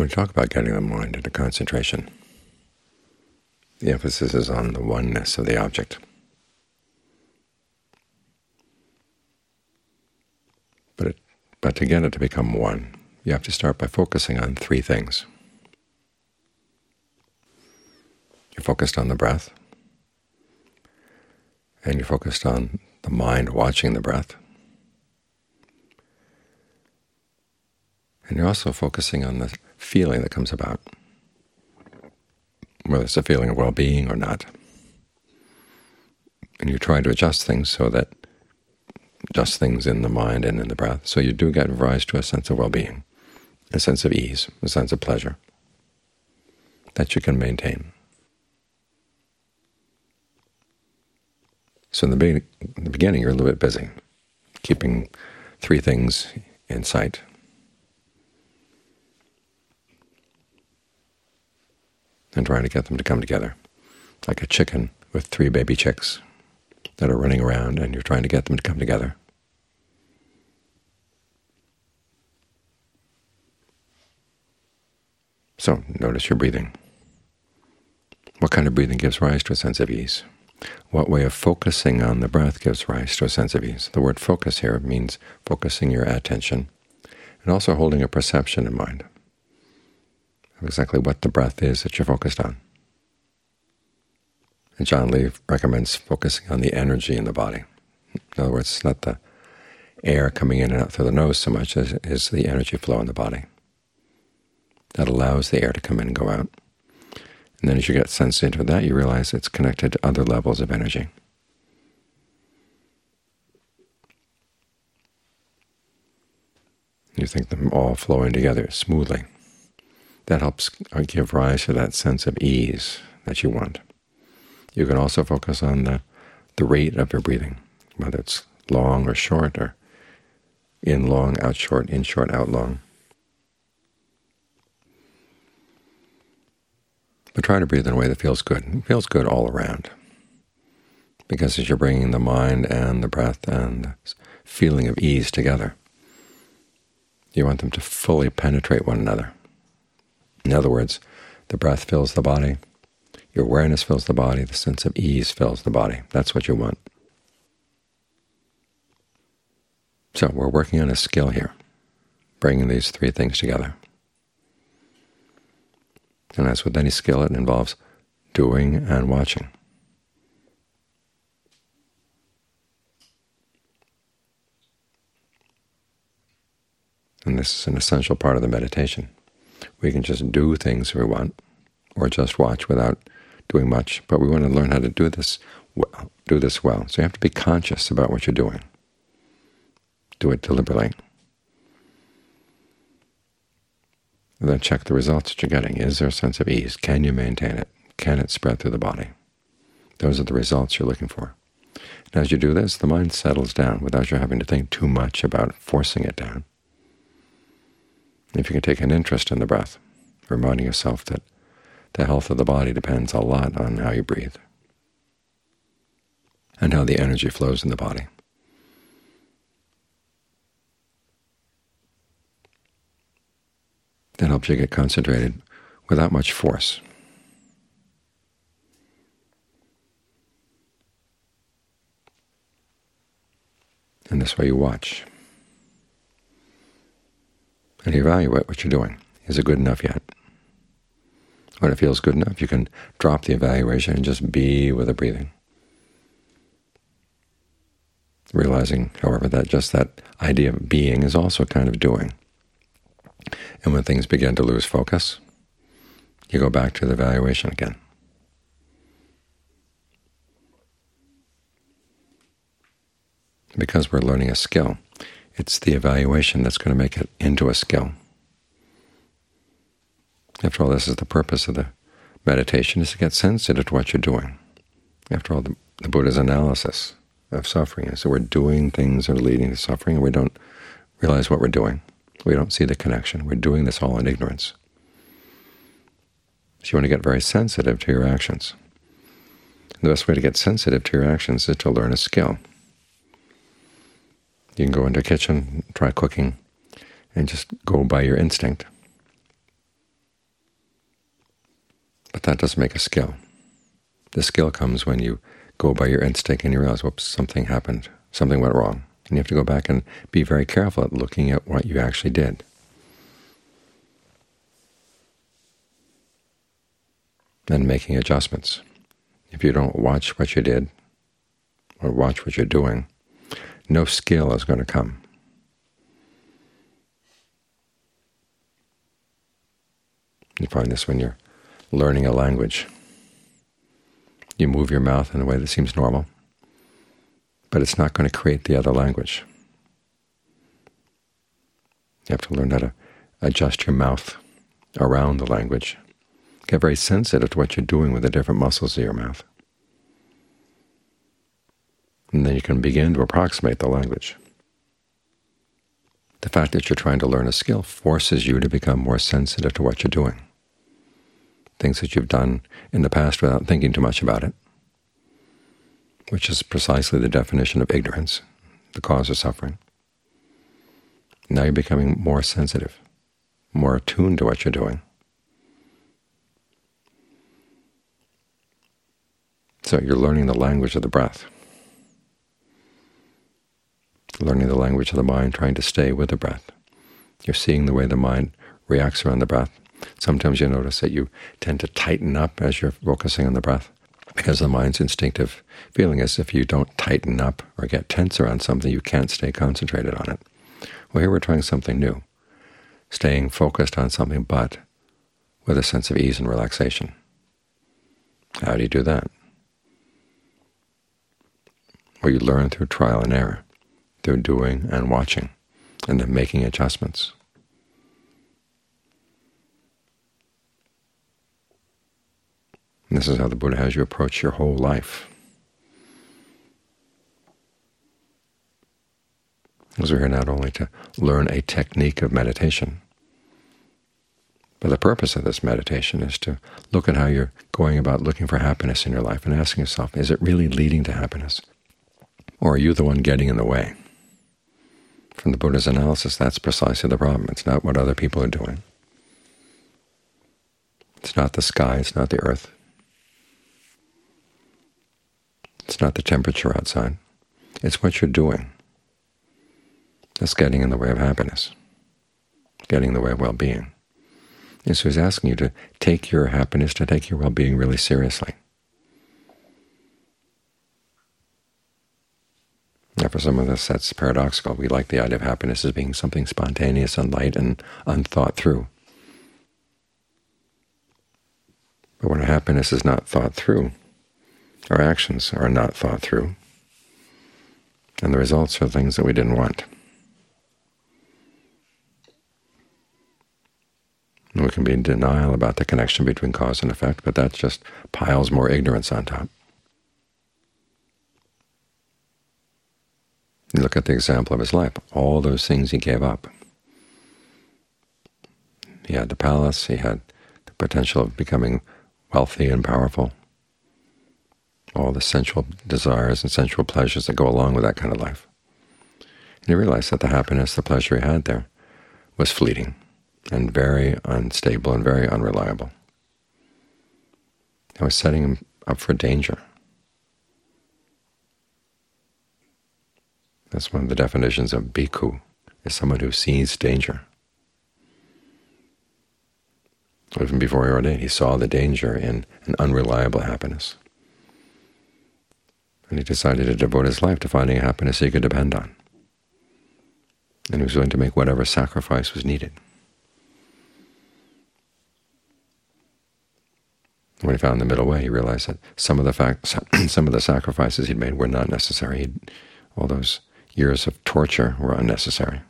When we talk about getting the mind into concentration, the emphasis is on the oneness of the object. But to get it to become one, you have to start by focusing on three things. You're focused on the breath, and you're focused on the mind watching the breath, and you're also focusing on the feeling that comes about, whether it's a feeling of well-being or not. And you try to adjust things in the mind and in the breath, so you do get rise to a sense of well-being, a sense of ease, a sense of pleasure that you can maintain. So in the beginning, you're a little bit busy, keeping three things in sight. And trying to get them to come together, like a chicken with three baby chicks that are running around, and you're trying to get them to come together. So notice your breathing. What kind of breathing gives rise to a sense of ease? What way of focusing on the breath gives rise to a sense of ease? The word focus here means focusing your attention and also holding a perception in mind of exactly what the breath is that you're focused on. And John Lee recommends focusing on the energy in the body. In other words, it's not the air coming in and out through the nose so much as it is the energy flow in the body that allows the air to come in and go out. And then as you get sensitive to that, you realize it's connected to other levels of energy. You think them all flowing together smoothly. That helps give rise to that sense of ease that you want. You can also focus on the rate of your breathing, whether it's long or short, or in long, out short, in short, out long. But try to breathe in a way that feels good. It feels good all around, because as you're bringing the mind and the breath and the feeling of ease together, you want them to fully penetrate one another. In other words, the breath fills the body, your awareness fills the body, the sense of ease fills the body. That's what you want. So we're working on a skill here, bringing these three things together. And as with any skill, it involves doing and watching. And this is an essential part of the meditation. We can just do things we want, or just watch without doing much, but we want to learn how to do this well. So you have to be conscious about what you're doing. Do it deliberately. And then check the results that you're getting. Is there a sense of ease? Can you maintain it? Can it spread through the body? Those are the results you're looking for. And as you do this, the mind settles down without you having to think too much about forcing it down. If you can take an interest in the breath, reminding yourself that the health of the body depends a lot on how you breathe and how the energy flows in the body. That helps you get concentrated without much force. And this way you watch and evaluate what you're doing. Is it good enough yet? When it feels good enough, you can drop the evaluation and just be with the breathing. Realizing, however, that just that idea of being is also kind of doing. And when things begin to lose focus, you go back to the evaluation again. Because we're learning a skill, it's the evaluation that's going to make it into a skill. After all, this is the purpose of the meditation, is to get sensitive to what you're doing. After all, the Buddha's analysis of suffering is that we're doing things that are leading to suffering, and we don't realize what we're doing. We don't see the connection. We're doing this all in ignorance. So you want to get very sensitive to your actions. The best way to get sensitive to your actions is to learn a skill. You can go into a kitchen, try cooking, and just go by your instinct. But that doesn't make a skill. The skill comes when you go by your instinct and you realize, whoops, something happened, something went wrong. And you have to go back and be very careful at looking at what you actually did. And making adjustments. If you don't watch what you did or watch what you're doing, no skill is going to come. You find this when you're learning a language. You move your mouth in a way that seems normal, but it's not going to create the other language. You have to learn how to adjust your mouth around the language. Get very sensitive to what you're doing with the different muscles of your mouth. And then you can begin to approximate the language. The fact that you're trying to learn a skill forces you to become more sensitive to what you're doing. Things that you've done in the past without thinking too much about it, which is precisely the definition of ignorance, the cause of suffering. Now you're becoming more sensitive, more attuned to what you're doing. So you're learning the language of the breath, learning the language of the mind, trying to stay with the breath. You're seeing the way the mind reacts around the breath. Sometimes you notice that you tend to tighten up as you're focusing on the breath, because the mind's instinctive feeling is if you don't tighten up or get tense around something, you can't stay concentrated on it. Well, here we're trying something new, staying focused on something but with a sense of ease and relaxation. How do you do that? Well, you learn through trial and error, through doing and watching, and then making adjustments. And this is how the Buddha has you approach your whole life. Because we're here not only to learn a technique of meditation, but the purpose of this meditation is to look at how you're going about looking for happiness in your life and asking yourself, is it really leading to happiness? Or are you the one getting in the way? From the Buddha's analysis, that's precisely the problem. It's not what other people are doing. It's not the sky, it's not the earth. It's not the temperature outside. It's what you're doing that's getting in the way of happiness, getting in the way of well-being. And so he's asking you to take your happiness, to take your well-being really seriously. Now, for some of us, that's paradoxical. We like the idea of happiness as being something spontaneous and light and unthought through. But when our happiness is not thought through, our actions are not thought through, and the results are things that we didn't want. And we can be in denial about the connection between cause and effect, but that just piles more ignorance on top. You look at the example of his life, all those things he gave up. He had the palace, he had the potential of becoming wealthy and powerful, all the sensual desires and sensual pleasures that go along with that kind of life. And he realized that the happiness, the pleasure he had there was fleeting and very unstable and very unreliable. It was setting him up for danger. That's one of the definitions of bhikkhu, is someone who sees danger. Even before he ordained, he saw the danger in an unreliable happiness. And he decided to devote his life to finding a happiness he could depend on. And he was willing to make whatever sacrifice was needed. When he found the middle way, he realized that some of the sacrifices he'd made were not necessary. All those years of torture were unnecessary.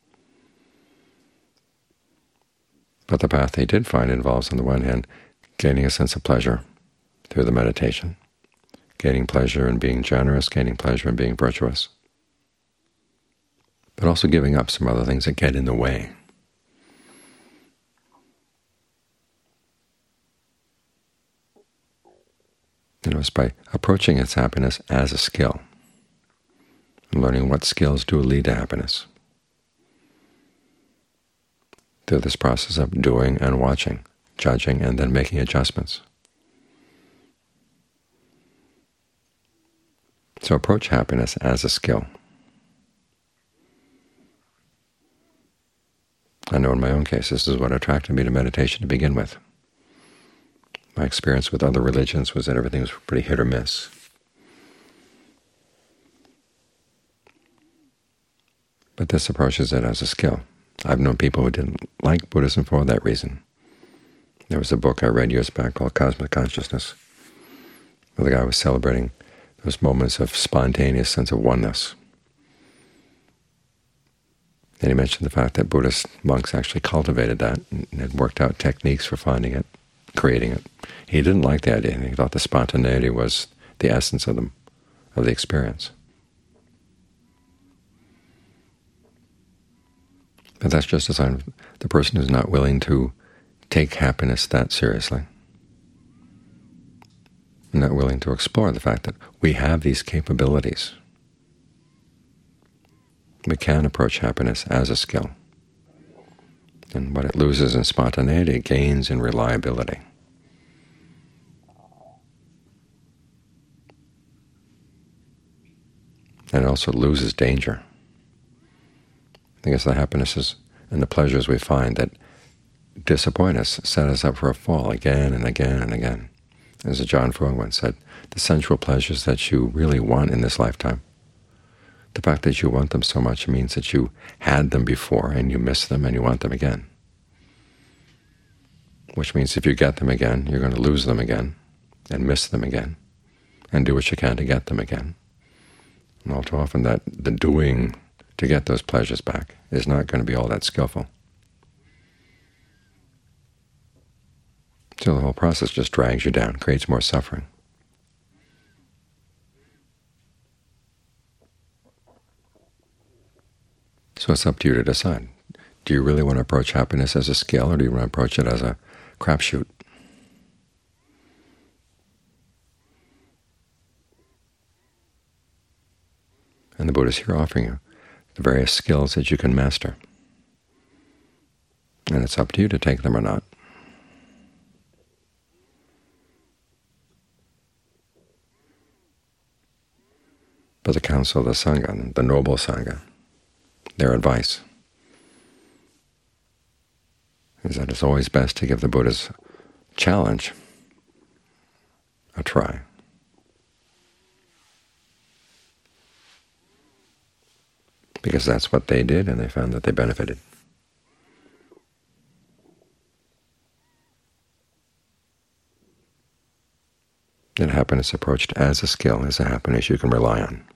But the path he did find involves, on the one hand, gaining a sense of pleasure through the meditation, gaining pleasure in being generous, gaining pleasure in being virtuous, but also giving up some other things that get in the way. It's by approaching its happiness as a skill, and learning what skills do lead to happiness. Through this process of doing and watching, judging, and then making adjustments, So approach happiness as a skill. I know in my own case this is what attracted me to meditation to begin with. My experience with other religions was that everything was pretty hit or miss. But this approaches it as a skill. I've known people who didn't like Buddhism for that reason. There was a book I read years back called Cosmic Consciousness, where the guy was celebrating those moments of spontaneous sense of oneness. And he mentioned the fact that Buddhist monks actually cultivated that and had worked out techniques for finding it, creating it. He didn't like the idea. He thought the spontaneity was the essence of the experience. But that's just a sign of the person who's not willing to take happiness that seriously, not willing to explore the fact that we have these capabilities. We can approach happiness as a skill, and what it loses in spontaneity, it gains in reliability. And it also loses danger. I guess the happinesses and the pleasures we find that disappoint us set us up for a fall again and again and again. As John Fung once said, the sensual pleasures that you really want in this lifetime, the fact that you want them so much means that you had them before and you miss them and you want them again. Which means if you get them again, you're going to lose them again and miss them again and do what you can to get them again. And all too often the doing to get those pleasures back is not going to be all that skillful. So the whole process just drags you down, creates more suffering. So it's up to you to decide. Do you really want to approach happiness as a skill, or do you want to approach it as a crapshoot? And the Buddha is here offering you the various skills that you can master. And it's up to you to take them or not. But the counsel of the Sangha, the noble Sangha, their advice is that it's always best to give the Buddha's challenge a try. Because that's what they did, and they found that they benefited. And happiness approached as a skill is a happiness you can rely on.